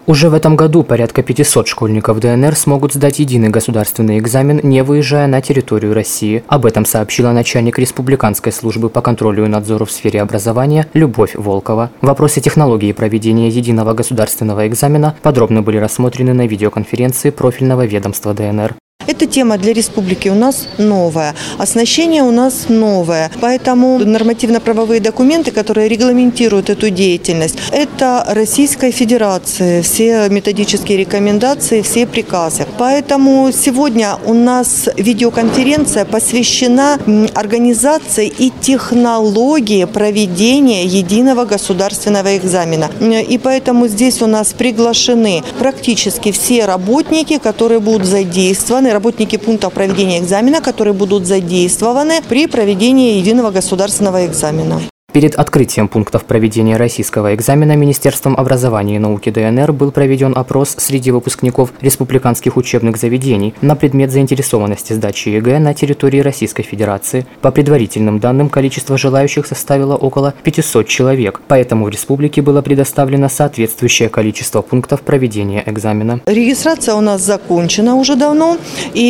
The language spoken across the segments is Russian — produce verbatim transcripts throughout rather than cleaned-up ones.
Уже в этом году порядка пятисот школьников ДНР смогут сдать единый государственный экзамен, не выезжая на территорию России. Об этом сообщила начальник Республиканской службы по контролю и надзору в сфере образования Любовь Волкова. Вопросы технологии проведения единого государственного экзамена подробно были рассмотрены на видеоконференции профильного ведомства ДНР. Эта тема для республики у нас новая, оснащение у нас новое, поэтому нормативно-правовые документы, которые регламентируют эту деятельность, это Российская Федерация, все методические рекомендации, все приказы. Поэтому сегодня у нас видеоконференция посвящена организации и технологии проведения единого государственного экзамена. И поэтому здесь у нас приглашены практически все работники, которые будут задействованы, работники пунктов проведения экзамена, которые будут задействованы при проведении единого государственного экзамена. Перед открытием пунктов проведения российского экзамена Министерством образования и науки ДНР был проведен опрос среди выпускников республиканских учебных заведений на предмет заинтересованности сдачи ЕГЭ на территории Российской Федерации. По предварительным данным, количество желающих составило около пятисот человек, поэтому в республике было предоставлено соответствующее количество пунктов проведения экзамена. Регистрация у нас закончена уже давно,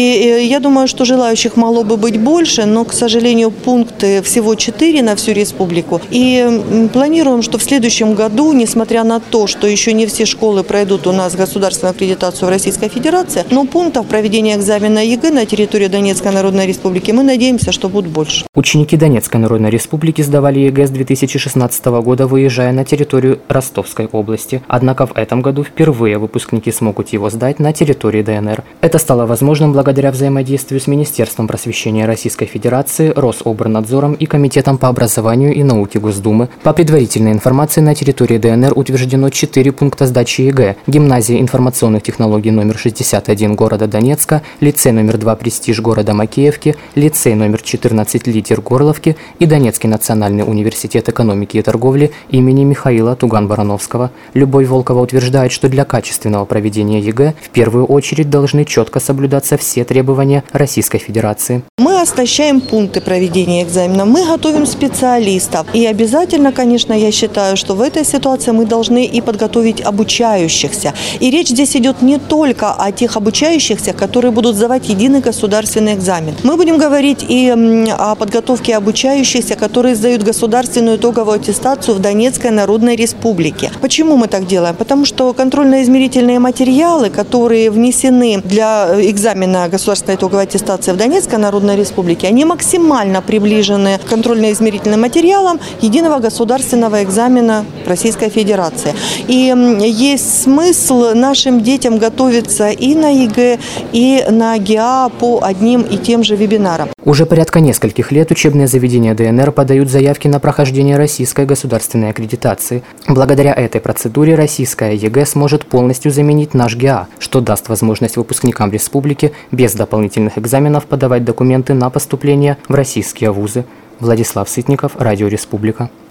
и я думаю, что желающих могло бы быть больше, но, к сожалению, пункты всего четыре на всю республику. И планируем, что в следующем году, несмотря на то, что еще не все школы пройдут у нас государственную аккредитацию в Российской Федерации, но пунктов проведения экзамена ЕГЭ на территории Донецкой Народной Республики мы надеемся, что будет больше. Ученики Донецкой Народной Республики сдавали ЕГЭ с две тысячи шестнадцатого года, выезжая на территорию Ростовской области. Однако в этом году впервые выпускники смогут его сдать на территории ДНР. Это стало возможным благодаря взаимодействию с Министерством просвещения Российской Федерации, Рособорнадзором и Комитетом по образованию и науке Госдумы. По предварительной информации, на территории ДНР утверждено четыре пункта сдачи ЕГЭ. Гимназия информационных технологий номер шестьдесят один города Донецка, лицей номер два «Престиж» города Макеевки, лицей номер четырнадцать «Лидер» Горловки и Донецкий национальный университет экономики и торговли имени Михаила Туган-Барановского. Любовь Волкова утверждает, что для качественного проведения ЕГЭ в первую очередь должны четко соблюдаться все требования Российской Федерации. Мы оснащаем пункты проведения экзамена, мы готовим специалистов. И обязательно, конечно, я считаю, что в этой ситуации мы должны и подготовить обучающихся. И речь здесь идет не только о тех обучающихся, которые будут сдавать единый государственный экзамен. Мы будем говорить и о подготовке обучающихся, которые сдают государственную итоговую аттестацию в Донецкой Народной Республике. Почему мы так делаем? Потому что контрольно-измерительные материалы, которые внесены для экзамена государственной итоговой аттестации в Донецкой Народной Республике, они максимально приближены к контрольно-измерительным материалам единого государственного экзамена Российской Федерации. И есть смысл нашим детям готовиться и на ЕГЭ, и на ГИА по одним и тем же вебинарам. Уже порядка нескольких лет учебные заведения ДНР подают заявки на прохождение российской государственной аккредитации. Благодаря этой процедуре российская ЕГЭ сможет полностью заменить наш ГИА, что даст возможность выпускникам республики без дополнительных экзаменов подавать документы на поступление в российские вузы. Владислав Сытников, Радио Республика.